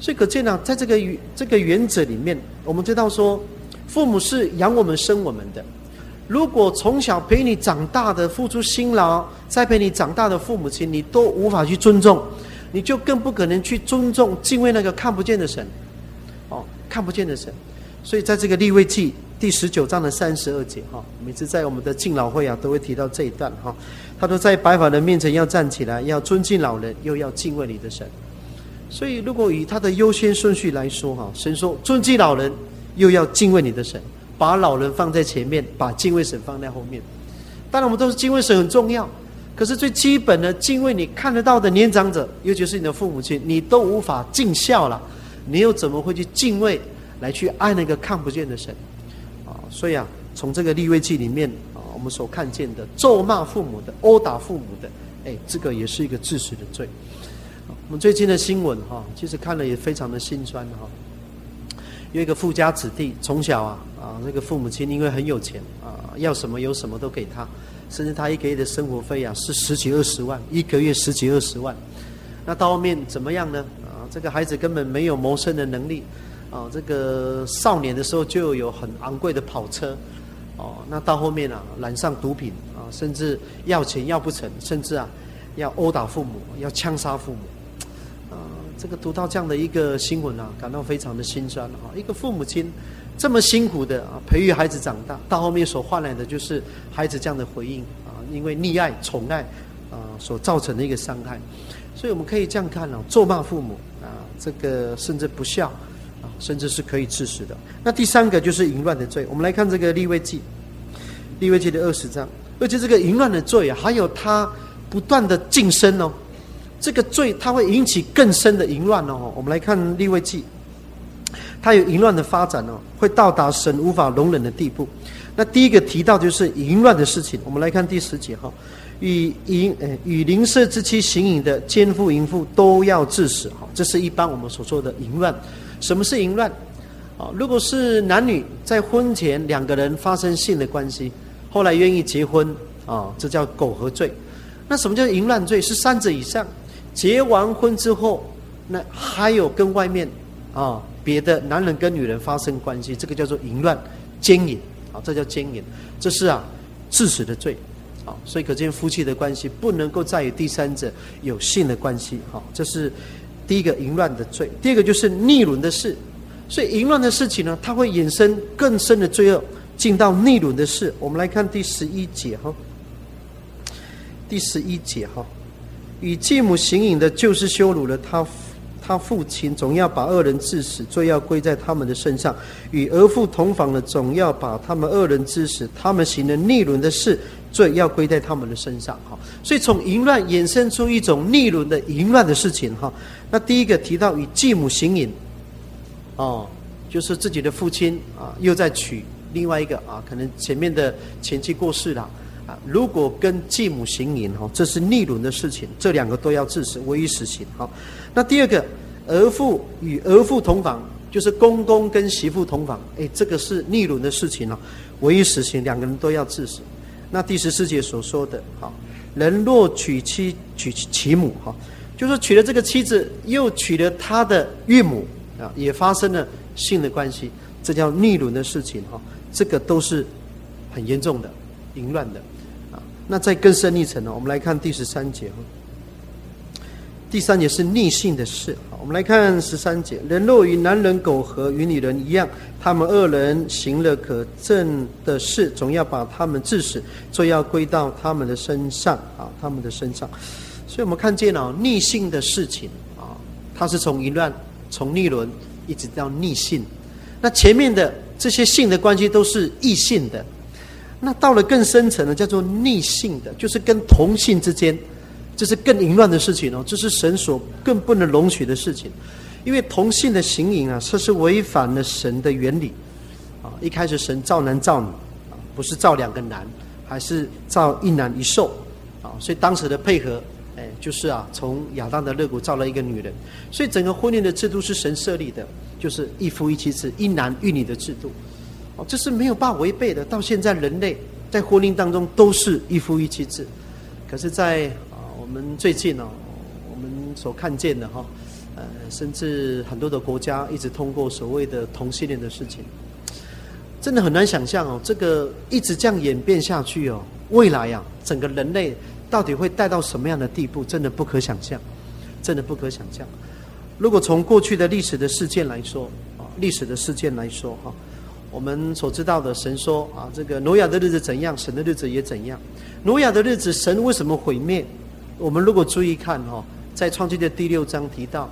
所以可见啊，在这个这个原则里面，我们知道说，父母是养我们生我们的。如果从小陪你长大的、付出辛劳栽培你长大的父母亲，你都无法去尊重，你就更不可能去尊重、敬畏那个看不见的神。哦，看不见的神。所以在这个利未记第十九章的三十二节哈，每次在我们的敬老会啊，都会提到这一段哈。他说，在白发人面前要站起来，要尊敬老人，又要敬畏你的神。所以，如果以他的优先顺序来说哈，神说尊敬老人，又要敬畏你的神。把老人放在前面，把敬畏神放在后面。当然我们都是敬畏神很重要，可是最基本的敬畏你看得到的年长者，尤其是你的父母亲，你都无法尽孝了，你又怎么会去敬畏来去爱那个看不见的神啊？所以啊，从这个利未记里面啊，我们所看见的咒骂父母的、殴打父母的，哎，这个也是一个致死的罪。我们最近的新闻哈，其实看了也非常的心酸哈。有一个富家子弟，从小啊啊，那个父母亲因为很有钱啊，要什么有什么都给他，甚至他一个月的生活费啊是十几二十万，一个月十几二十万。那到后面怎么样呢？啊，这个孩子根本没有谋生的能力啊，这个少年的时候就有很昂贵的跑车，哦，那到后面啊染上毒品啊，甚至要钱要不成，甚至啊要殴打父母，要枪杀父母。这个读到这样的一个新闻啊，感到非常的心酸啊！一个父母亲这么辛苦的啊培育孩子长大，到后面所换来的就是孩子这样的回应啊，因为溺爱、宠爱啊所造成的一个伤害。所以我们可以这样看啊，咒骂父母啊，这个甚至不孝啊，甚至是可以致死的。那第三个就是淫乱的罪。我们来看这个利未记，利未记的二十章，而且这个淫乱的罪啊，还有它不断的晋升哦。这个罪它会引起更深的淫乱哦。我们来看利未记，它有淫乱的发展哦，会到达神无法容忍的地步。那第一个提到就是淫乱的事情。我们来看第十节哈，与淫呃与邻舍之妻行淫的奸妇淫妇都要致死哈。这是一般我们所说的淫乱。什么是淫乱？啊，如果是男女在婚前两个人发生性的关系，后来愿意结婚啊，这叫苟合罪。那什么叫淫乱罪？是三者以上。结完婚之后，那还有跟外面啊别的男人跟女人发生关系，这个叫做淫乱、奸淫啊，这叫奸淫，这是啊致死的罪啊。所以可见夫妻的关系不能够再与第三者有性的关系啊，这是第一个淫乱的罪。第二个就是逆伦的事，所以淫乱的事情呢，它会衍生更深的罪恶，进到逆伦的事。我们来看第十一节哈，第十一节哈。与继母行淫的，就是羞辱了他他父亲，总要把二人致死，罪要归在他们的身上；与儿妇同房的，总要把他们二人致死，他们行了逆伦的事，罪要归在他们的身上。哈，所以从淫乱衍生出一种逆伦的淫乱的事情。哈，那第一个提到与继母行淫，哦，就是自己的父亲啊，又在娶另外一个啊，可能前面的前妻过世了。啊，如果跟继母行淫哈，这是逆伦的事情，这两个都要致死，唯一死刑。好，那第二个，儿妇与儿妇同房，就是公公跟媳妇同房，哎，这个是逆伦的事情哦，唯一死刑，两个人都要致死。那第十四节所说的，好，人若娶妻娶其母哈，就是娶了这个妻子，又娶了他的岳母啊，也发生了性的关系，这叫逆伦的事情哈，这个都是很严重的淫乱的。那再更深一层呢？我们来看第十三节。第三节是逆性的事。我们来看十三节：人若与男人苟合，与女人一样，他们二人行了可憎的事，总要把他们致死，罪要归到他们的身上啊，他们的身上。所以我们看见啊，逆性的事情啊，它是从淫乱、从逆伦一直到逆性。那前面的这些性的关系都是异性的。那到了更深层的，叫做逆性的，就是跟同性之间，这是更淫乱的事情哦，这是神所更不能容许的事情。因为同性的行淫啊，这是违反了神的原理啊。一开始神造男造女啊，不是造两个男，还是造一男一兽啊。所以当时的配合，哎，就是啊，从亚当的肋骨造了一个女人。所以整个婚姻的制度是神设立的，就是一夫一妻制、一男一女的制度。哦，这是没有办法违背的。到现在，人类在婚姻当中都是一夫一妻制，可是在，在啊我们最近呢、哦，我们所看见的哈、哦，呃， 甚至很多的国家一直通过所谓的同性恋的事情，真的很难想象哦，这个一直这样演变下去哦，未来啊，整个人类到底会带到什么样的地步，真的不可想象，真的不可想象。如果从过去的历史的事件来说啊，历史的事件来说哈，我们所知道的，神说啊，这个挪亚的日子怎样，神的日子也怎样。挪亚的日子，神为什么毁灭？我们如果注意看哈，在创世记的第六章提到，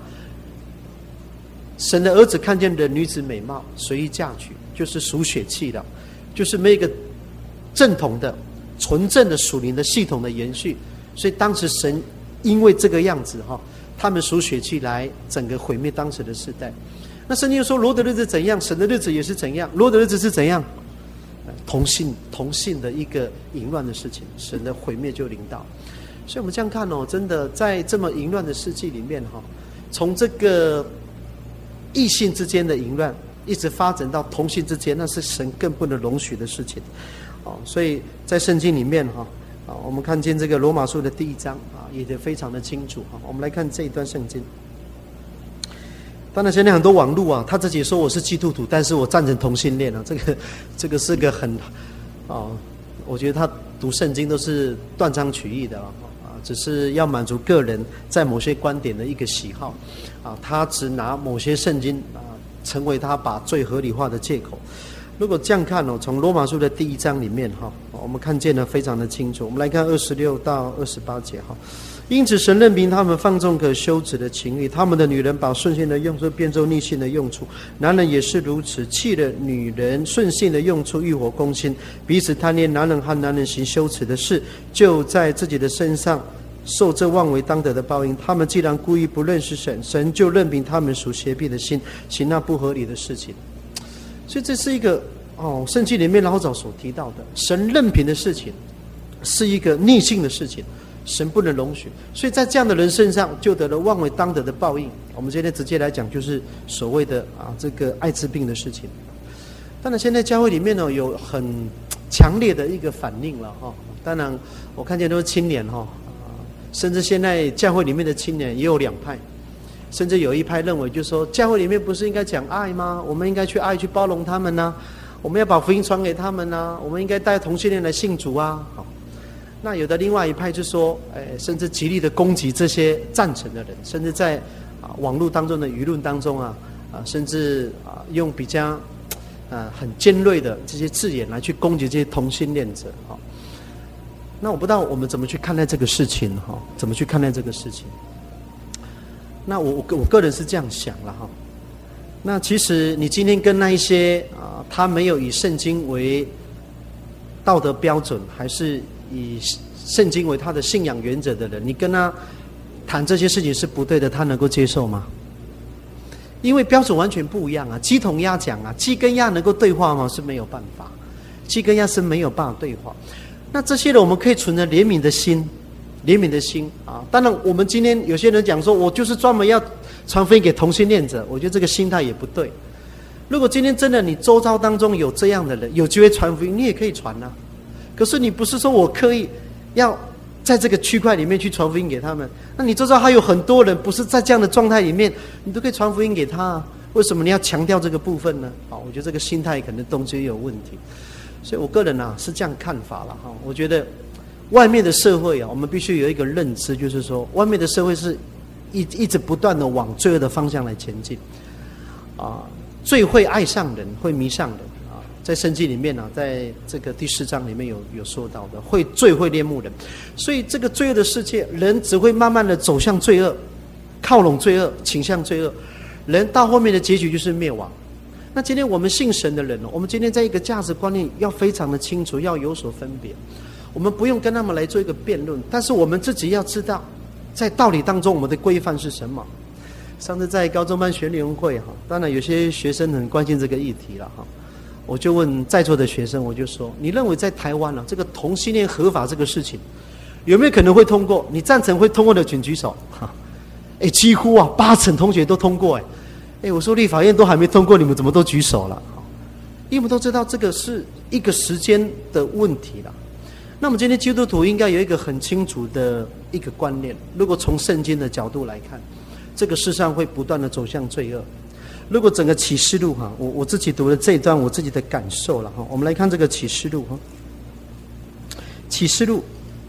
神的儿子看见的女子美貌，随意嫁娶，就是属血气的，就是没有一个正统的、纯正的属灵的系统的延续。所以当时神因为这个样子哈，他们属血气来整个毁灭当时的世代。那圣经又说罗的日子怎样，神的日子也是怎样。罗的日子是怎样？同性同性的一个淫乱的事情，神的毁灭就临到。所以我们这样看哦，真的在这么淫乱的世纪里面哈，从这个异性之间的淫乱，一直发展到同性之间，那是神更不能容许的事情。哦，所以在圣经里面哈，啊，我们看见这个罗马书的第一章啊，也非常的清楚哈。我们来看这一段圣经。当然，现在很多网络啊，他自己说我是基督徒，但是我赞成同性恋啊，这个这个是个很啊，我觉得他读圣经都是断章取义的啊。只是要满足个人在某些观点的一个喜好，啊，他只拿某些圣经啊成为他把罪合理化的借口。如果这样看哦，从罗马书的第一章里面哈，我们看见的非常的清楚。我们来看二十六到二十八节哈。因此神任凭他们放纵可羞耻的情欲，他们的女人把顺性的用处变作逆性的用处，男人也是如此，弃了女人顺性的用处，欲火攻心，彼此贪恋，男人和男人行羞耻的事，就在自己的身上受这妄为当得的报应。他们既然故意不认识神，神就任凭他们属邪僻的心，行那不合理的事情。所以这是一个哦，圣经里面老早所提到的，神任凭的事情是一个逆性的事情，神不能容许。所以在这样的人身上就得了妄为当得的报应。我们今天直接来讲，就是所谓的啊这个艾滋病的事情。当然现在教会里面呢有很强烈的一个反应了哈。当然我看见都是青年哈，甚至现在教会里面的青年也有两派，甚至有一派认为就是说，教会里面不是应该讲爱吗？我们应该去爱，去包容他们啊，我们要把福音传给他们啊，我们应该带同性恋来信主啊。好，那有的另外一派就说，哎，甚至极力的攻击这些赞成的人，甚至在啊网络当中的舆论当中啊啊，甚至啊用比较啊很尖锐的这些字眼来去攻击这些同性恋者。好，那我不知道我们怎么去看待这个事情哈？怎么去看待这个事情？那我我我个人是这样想了哈。那其实你今天跟那一些啊，他没有以圣经为道德标准，还是以圣经为他的信仰原则的人，你跟他谈这些事情是不对的，他能够接受吗？因为标准完全不一样啊。鸡同鸭讲啊，鸡跟鸭能够对话吗？是没有办法，鸡跟鸭是没有办法对话。那这些人我们可以存着怜悯的心，怜悯的心啊。当然我们今天有些人讲说，我就是专门要传福音给同性恋者，我觉得这个心态也不对。如果今天真的你周遭当中有这样的人，有机会传福音，你也可以传啊。可是你不是说我刻意要在这个区块里面去传福音给他们，那你周遭还有很多人不是在这样的状态里面，你都可以传福音给他啊。为什么你要强调这个部分呢？啊，我觉得这个心态可能东西有问题。所以我个人啊是这样看法了哈。我觉得外面的社会啊，我们必须有一个认知，就是说外面的社会是一一直不断的往罪恶的方向来前进啊。罪会爱上人，会迷上人啊。在圣经里面呢、啊，在这个第四章里面有有说到的，会罪会恋慕人。所以这个罪恶的世界，人只会慢慢的走向罪恶，靠拢罪恶，倾向罪恶，人到后面的结局就是灭亡。那今天我们信神的人，我们今天在一个价值观念要非常的清楚，要有所分别。我们不用跟他们来做一个辩论，但是我们自己要知道，在道理当中我们的规范是什么。上次在高中班学联会哈，当然有些学生很关心这个议题了哈，我就问在座的学生，我就说，你认为在台湾啊，这个同性恋合法这个事情有没有可能会通过？你赞成会通过的请举手。哈，哎，几乎啊八成同学都通过哎。哎，我说立法院都还没通过，你们怎么都举手了？因为我们都知道这个是一个时间的问题了。那么今天基督徒应该有一个很清楚的一个观念，如果从圣经的角度来看， 这个世上会不断的走向罪恶。如果整个启示录哈，我我自己读的这一段我自己的感受了哈，我们来看这个启示录哈，启示录，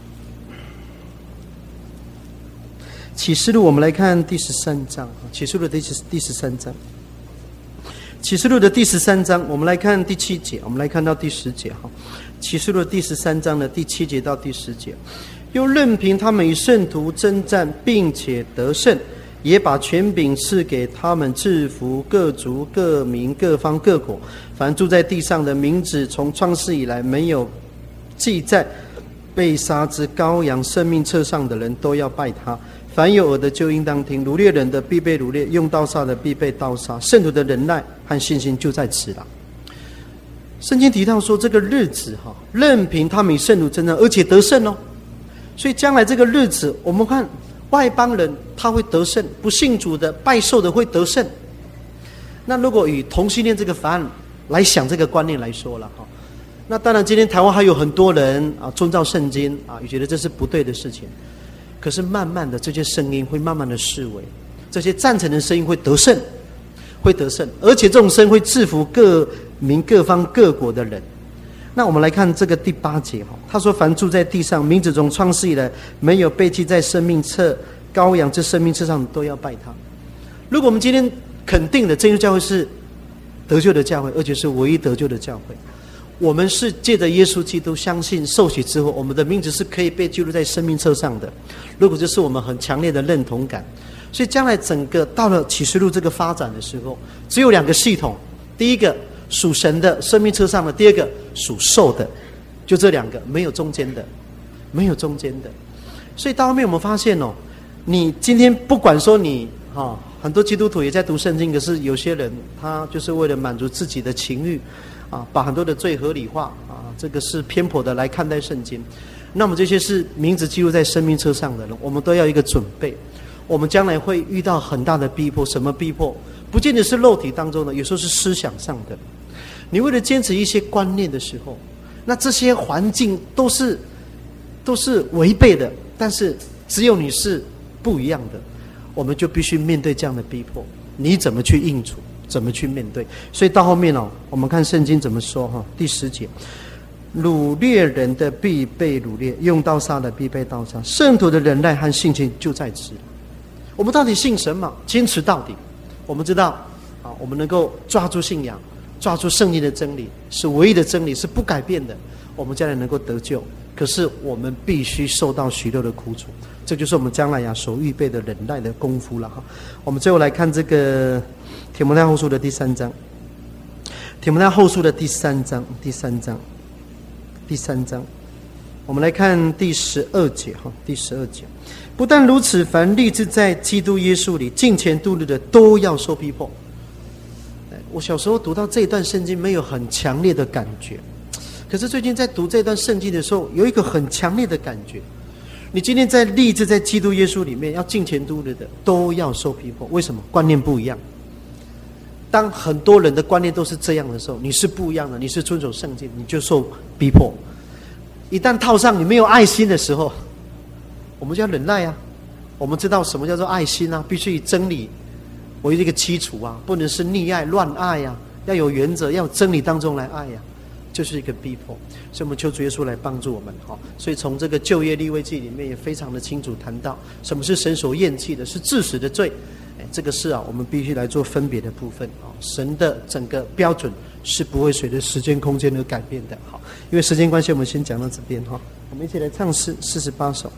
启示录，我们来看第十三章，启示录的第十第十三章，启示录的第十三章，我们来看第七节，我们来看到第十节哈，启示录的第十三章的第七节到第十节，又任凭他们与圣徒征战，并且得胜。也把权柄赐给他们，制服各族、各民、各方、各国。凡住在地上的名字，从创世以来没有记在被杀之羔羊生命册上的人，都要拜他。凡有耳的就应当听。掳掠人的必被掳掠，用刀杀的必被刀杀。圣徒的忍耐和信心就在此了。圣经提到说，这个日子哈，任凭他们与圣徒征战，而且得胜哦。所以将来这个日子，我们看。外邦人他会得胜，不信主的拜寿的会得胜。那如果以同性恋这个法案来想这个观念来说了哈，那当然今天台湾还有很多人啊遵照圣经啊，也觉得这是不对的事情。可是慢慢的这些声音会慢慢的式微，这些赞成的声音会得胜，会得胜，而且这种声会制服各民各方各国的人。那我们来看这个第八节哈，他说：“凡住在地上，名字从创世以来没有被记在生命册羔羊这生命册上，都要拜他。”如果我们今天肯定的真耶稣教会是得救的教会，而且是唯一得救的教会，我们是借着耶稣基督相信受洗之后，我们的名字是可以被记录在生命册上的。如果这是我们很强烈的认同感，所以将来整个到了启示录这个发展的时候，只有两个系统，第一个。属神的生命册上的，第二个属兽的，就这两个，没有中间的，没有中间的。所以到后面我们发现哦，你今天不管说你哈、哦，很多基督徒也在读圣经，可是有些人他就是为了满足自己的情欲啊，把很多的罪合理化啊，这个是偏颇的来看待圣经。那么这些是名字记录在生命册上的人，我们都要一个准备。我们将来会遇到很大的逼迫，什么逼迫？不见得是肉体当中的，有时候是思想上的。你为了坚持一些观念的时候，那这些环境都是都是违背的，但是只有你是不一样的，我们就必须面对这样的逼迫。你怎么去应处？怎么去面对？所以到后面哦，我们看圣经怎么说哈，第十节，掳掠人的必被掳掠，用刀杀的必被刀杀。圣徒的忍耐和信心就在此。我们到底信神嘛？坚持到底。我们知道啊，我们能够抓住信仰。抓住圣经的真理是唯一的真理，是不改变的，我们将来能够得救。可是我们必须受到许多的苦楚，这就是我们将来呀所预备的忍耐的功夫了哈。我们最后来看这个提摩太后书的第三章，提摩太后书的第三章，第三章，第三章，我们来看第十二节哈，第十二节。不但如此，凡立志在基督耶稣里敬虔度日的，都要受逼迫。我小时候读到这一段圣经没有很强烈的感觉，可是最近在读这段圣经的时候，有一个很强烈的感觉。你今天在立志在基督耶稣里面要敬虔度日的，都要受逼迫。为什么？观念不一样。当很多人的观念都是这样的时候，你是不一样的，你是遵守圣经，你就受逼迫。一旦套上你没有爱心的时候，我们就要忍耐啊。我们知道什么叫做爱心啊，必须以真理为一个基础啊，不能是溺爱乱爱呀、啊，要有原则，要有真理当中来爱呀、啊，就是一个逼迫。所以我们求主耶稣来帮助我们哈。所以从这个旧约利未记里面也非常的清楚谈到，什么是神所厌弃的，是致死的罪。哎，这个是啊，我们必须来做分别的部分啊。神的整个标准是不会随着时间空间而改变的。好，因为时间关系，我们先讲到这边哈。我们一起来唱诗四十八首。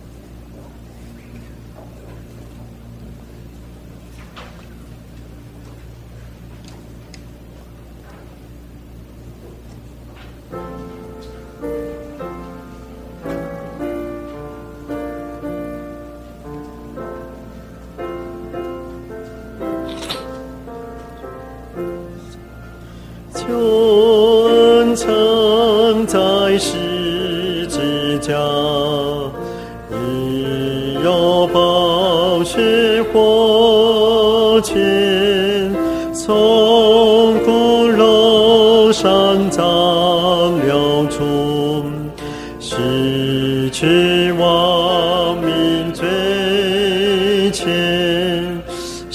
穹苍在十字架，已有宝血火溅，从骨肉上长流出，失去亡命罪愆，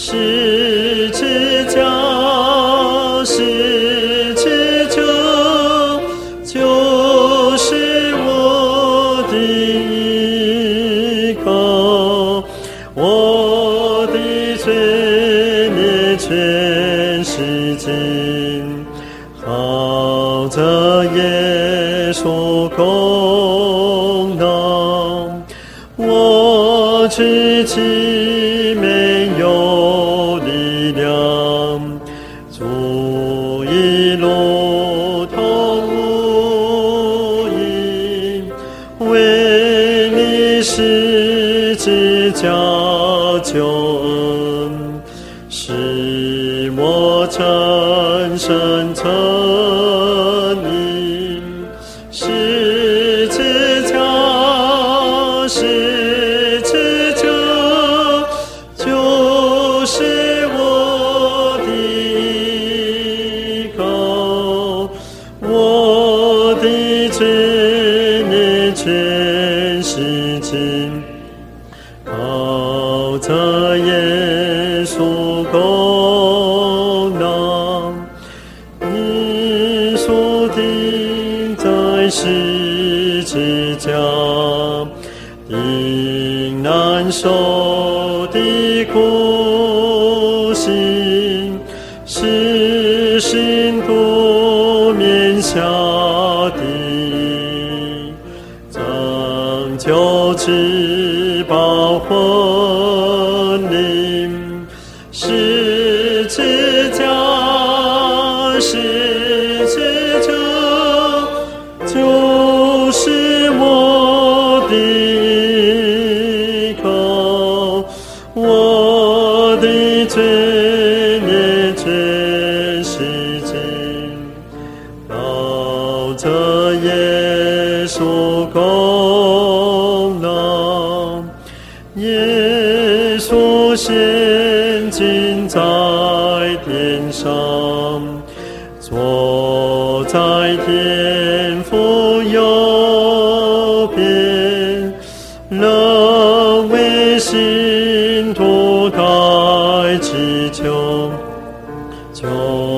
靠着耶稣功能，我自己没有力量，主一路同无影，为你十字架救恩，使我产生成瘾。十字架，十字架，就是我的依靠，我的罪孽全洗净，靠着耶稣功能，你所钉在十字架，定难受的苦刑，是信徒免下的拯救之宝魂灵。十字架，十字架，就是我的依靠，我的罪孽全洗净，靠着耶稣功能，耶稣现今在天上，坐在天父右边，能为信徒代祈求，求